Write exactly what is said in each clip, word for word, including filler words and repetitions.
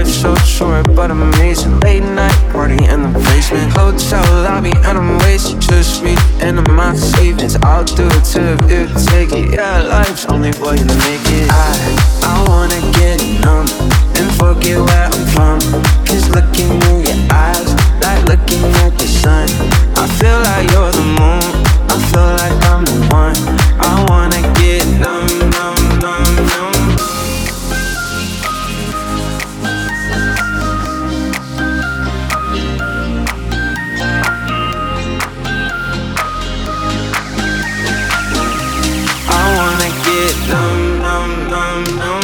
life's so short but amazing. Late night party in the basement, hotel lobby and I'm wasted. Just reach into my savings, I'll do it too if you take it. Yeah, life's only for you to make it. I, I wanna get numb and forget where I'm from. Cause looking in your eyes, like looking at the sun. I feel like you're the moon, I feel like I'm the one. I wanna get numb, numb, numb, numb. I wanna get numb, numb, numb, numb.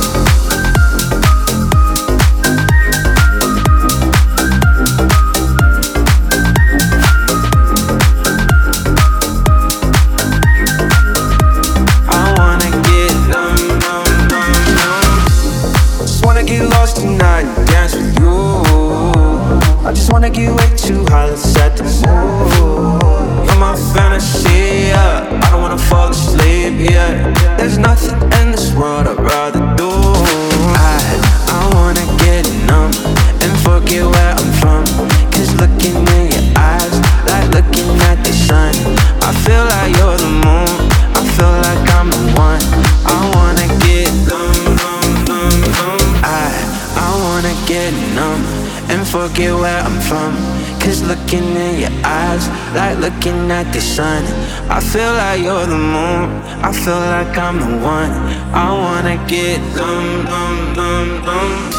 Tonight and dance with you. I just wanna get way too high, let's set the mood. You're my fantasy, yeah. I don't wanna fall asleep, yeah. There's nothing in this world I'd rather do. I, I wanna get numb and forget where I'm from. Cause looking in your eyes, like looking at the sun. I feel like you're the moon, I feel like I'm the one. I wanna get numb, numb, numb, numb. I I wanna get numb and forget where I'm from. Cause looking in your eyes, like looking at the sun. I feel like you're the moon, I feel like I'm the one. I wanna get numb, numb, numb, numb.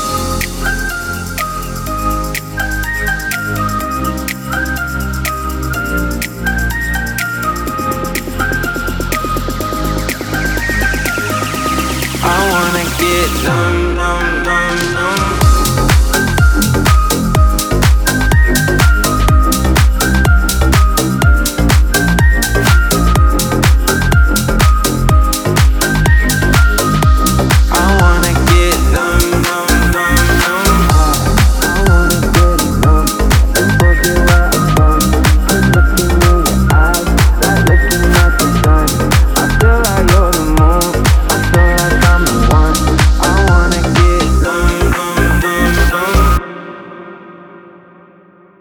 I wanna get numb, numb, numb, numb.